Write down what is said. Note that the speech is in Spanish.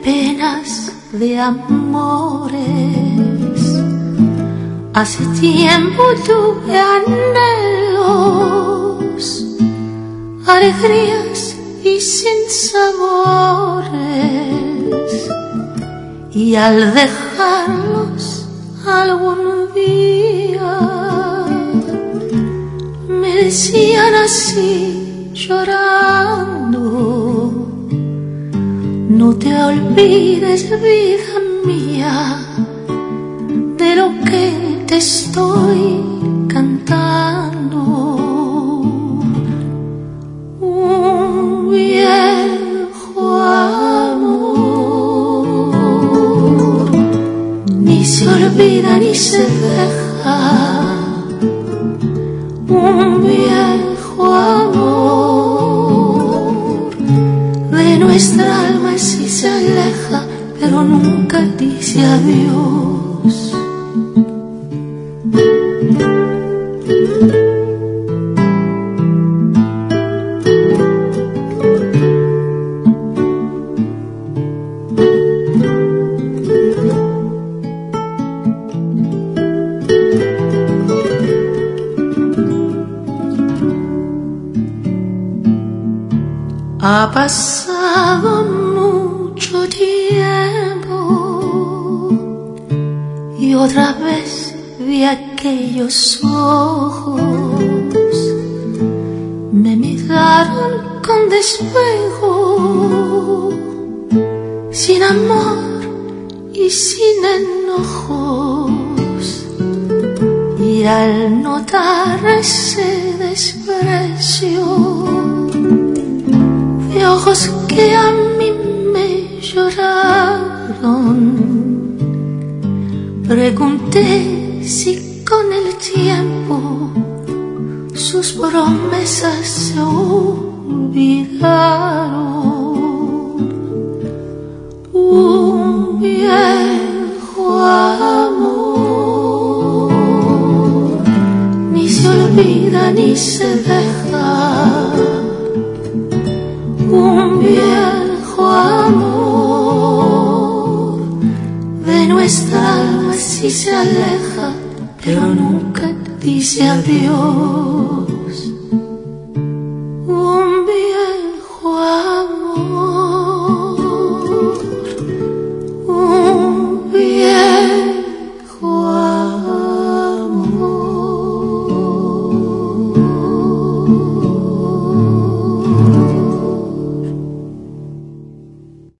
penas, de amores. Hace tiempo tuve anhelos, alegrías y sinsabores, y al dejarlos algún día me decían así llorando: no te olvides, vida mía, de lo que te estoy cantando. Un viejo amor ni se olvida ni se deja. Un viejo amor de nuestra alma sí se aleja, pero nunca dice adiós. Ha pasado mucho tiempo y otra vez vi aquellos ojos, me miraron con despejo, sin amor y sin enojos, y al notar ese desprecio, de ojos que a mí me lloraron, pregunté si con el tiempo sus promesas se olvidaron. Un viejo amor ni se olvida ni se deja. Un viejo amor de nuestra alma sí se aleja, pero nunca dice adiós.